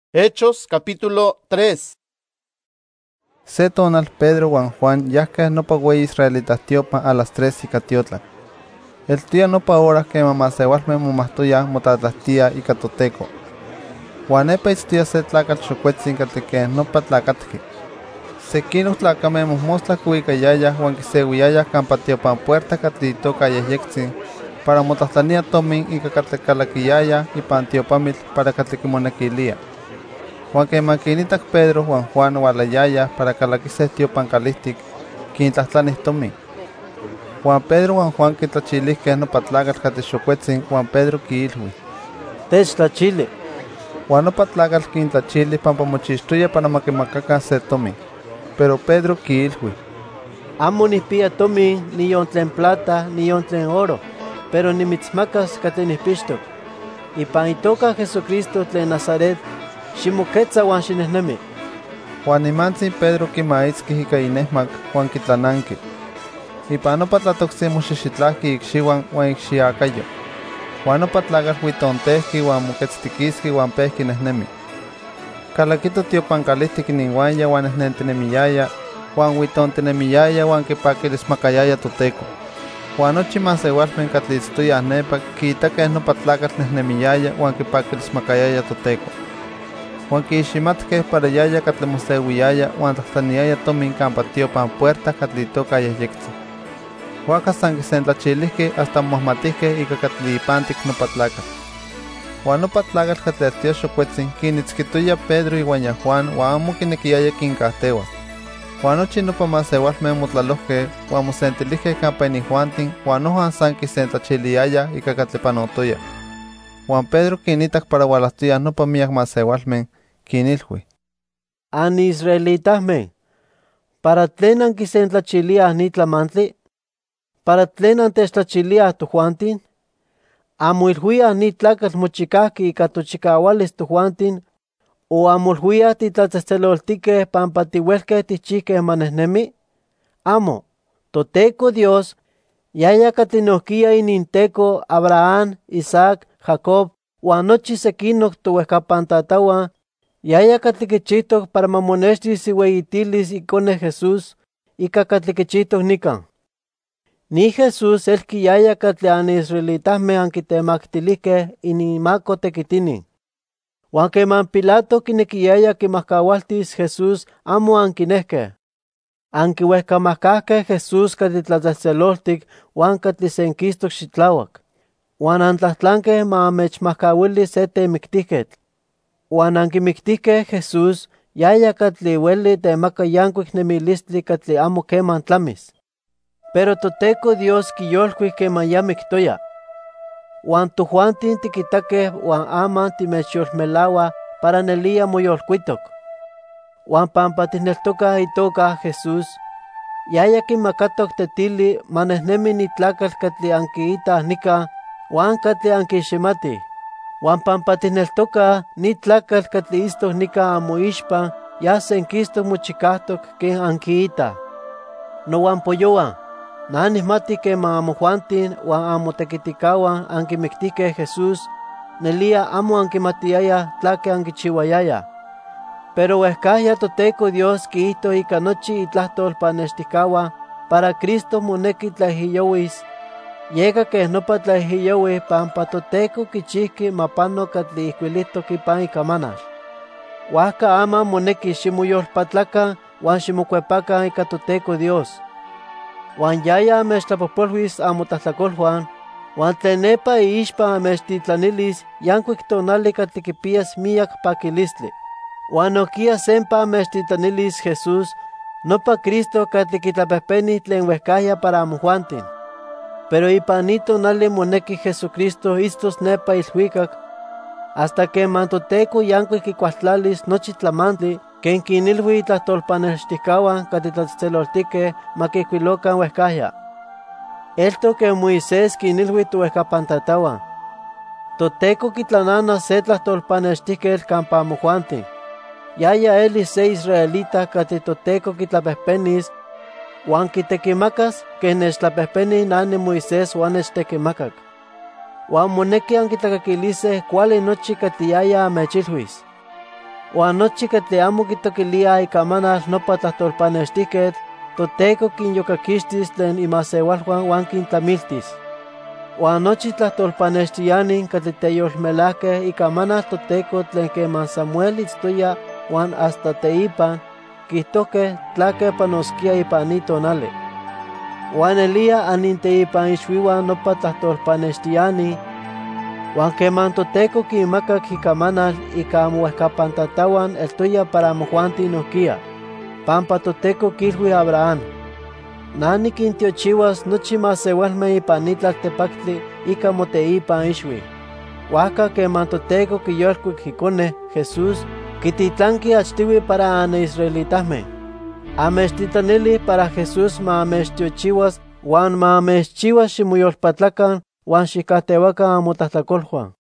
Hechos capítulo 3. Se tonal Pedro huan Juan yahqueh nopa ueyi israelitas tiopa a las 3 ika tiotlac. Eltoya nopa horas quema maseualmeh momahtoyah motlatlahtia ika toTeco. Huan nepa itztoya se tlacatl xocuetzin catli queh nopa tlacatqui. Sequinoh tlacameh mojmostla quiuicayayah huan quiseuiyayah campa tiopan puerta catli itoca Yehyectzin para motlahtlanía tomin ika catli calaquiyayah ipan tiopamitl para catli quimonequilia. Huan queman quinitac Pedro huan Juan hualayayah para calaquiseh tiopan calihtic, quintlahtlanih tomin. Huan Pedro huan Juan quitlachilihqueh nopa tlacatl catli xocuetzin huan Pedro quiilhui: ¡Techtlachili! Huan nopa tlacatl quintlachili pampa mochixtoya para ma quimacacan se tomin. Pero Pedro quiilhui: Amo nihpia tomin, niyon tlen plata, niyon tlen oro, pero nimitzmacas catli nihpixtoc. Ipan itoca Jesucristo tlen Nazaret, ximoquetza huan xinehnemi. Huan nimantzin Pedro quimaitzquih ika inehmac huan quitlananqui. Ipan nopa tlatoctzin moxixitlahqui icxiuan huan icxiacayo. Huan nopa tlacatl huitontehqui huan moquetztiquisqui huan pehqui nehnemi. Calaquito tiopan calihtic ininhuanya huan nehnentinemiyaya, huan huitontinemiyaya huan quipaquilismacayaya toTeco. Huan nochi maseualmeh catli itztoyah nepa quiitaqueh nopa tlacatl nehnemiyaya huan quipaquilismacayaya toTeco. Huan quiiximatkeh para yaya catli moseuiyaya huan tlahtlaniaya tomin campa tiopan puerta catli itoca Yehyectzin. Huaca san quisentlachilihqueh hasta mohmatihqueh ika catli ipantic nopa tlacatl. Huan nopa tlacatl catli eltoya xocuetzin quinitzquitoya Pedro ihuan Juan huan amo quinequiyaya quincahtéuas. Huan nochi nopa maseualmeh motlalohqueh huan mosentilihqueh campa inihuantin huan nojan san quisentlachiliayah ika catli panotoya. Huan Pedro quinitac para hualahtoyah nopa miyac maseualmeh, quinilhui: Anisraelitahmeh, ¿para tlen anquisentlachiliah ni tlamantli? ¿Para tlen antechtlachiliah tojuantin? ¿Amo ilhuiah ni tlacatl mochicahqui ika tochicaualis tojuantin? ¿O amo ilhuiah titlatzehtzeloltiqueh pampa tihuelqueh tichihqueh manehnemi? Amo, toTeco Dios, yaya catli nohquia ininteco Abraham, Isaac, Jacob, huan nochi sequinoc touehcapan tatauan, yaya catli quichihtoc para ma monextis iueyitilis icone Jesús ika catli quichihtoc nican. Ni Jesús elqui yaya catli anisraelitahmeh anquitemactilihqueh inimaco tequitini. Huan queman Pilato quinequiyaya quimahcaualtis Jesús amo anquinehqueh. Anquiuehcamahcahqueh Jesús catli tlatzehtzeloltic huan catli senquistoc xitlauac. Huan antlahtlanqueh ma amechmahcauili se temictihquetl. Huan anquimictihqueh Jesús yaya catli ueli temaca yancuic nemilistli catli amo queman tlamis. Pero toTeco Dios quiyolcuic queman ya mictoya. Huan tojuantin tiquitaqueh huan aman timechyolmelauah para nelia moyolcuitoc. Huan pampa tihneltocah itoca Jesús, yaya quimacatoc tetili manehnemi ni tlacatl catli anquiitah nica huan catli anquiximatih. Huan pampa tihneltocah ni tlacatl catli istoc nica amoixpan ya senquistoc mochicahtoc quen anquiitah. Nohuampoyoan, na nihmati queman amojuantin huan amotequiticahuan anquimictihqueh Jesús, nelia amo anquimatiyayah tlaque anquichiuayayah. Pero huehcahya toTeco Dios quiihto ika nochi itlahtol panexticahuan para Cristo monequi tlaihiyouis, yeka queh nopa tlaihiyouih pampa toTeco quichihqui ma pano catli ihcuilihtoc ipan icamanal. Huajca aman monequi ximoyolpatlacan huan ximocuepacan ika toTeco Dios. Huan yaya amechtlapojpolhuis amotlahtlacoluan, huan tlen nepa iixpan amechtitlanilis yancuic tonali catli quipiyas miyac paquilistli. Huan nohquia sempa amechtitlanilis Jesús, nopa Cristo catli quitlapehpeni tlen huehcahya para amojuantin. Pero ipan ni tonali monequi Jesucristo istos nepa ilhuicac, hasta queman toTeco yancuic quicualtlalis nochi tlamantli, quen quinilhui itlahtolpanexticahuan catli tlatzheloltiqueh ma quihcuilocan huehcahya. Eltoc quen Moisés quinilhui touehcapan tatauan. toTeco quitlanana se tlahtolpanextihquetl campa amojuantin. Yaya elis se israelita catli toTeco quitlapehpenis, huan quitequimacas quen nechtlapehpeni nani Moisés huan nechtequimacac. Huan monequi anquitlacaquiliseh cuali nochi catli yaya amechilhuis. Uan nochi ketli amo kitoquilia icamanal nopa tlahtolpanextihquetl, Toteco kinyokakixtis tlen imasewalhuan uan kintlamiltis. Uan nochi tlahtolpanextiani ketli teyolmelahkeh icamanal Toteco tlen keman Samuel itztoya uan hasta teipan, kihtohkeh tlake panoskia ipan ni tonali. Uan elia aninteipan ixuiuan nopa tlahtolpanextiani, uan keman Toteco kinmakak icamanal ika amohuehcapan tatawan eltoya para amojuanti nohkia, pampa Toteco kilhui Abraham: Na nikintiochiuas nochi masewalmeh ipan ni tlaltepactli ika moteipan ixui. Huajca keman Toteco kiyolcuic iconeh Jesús, kititlanqui achtihui para anisraelitahmeh. Amechtitlanili para Jesús ma amechtiochiuas uan ma amechchiuas ximoyolpatlakan uan xikajtehuakan amotlahtlacoluan.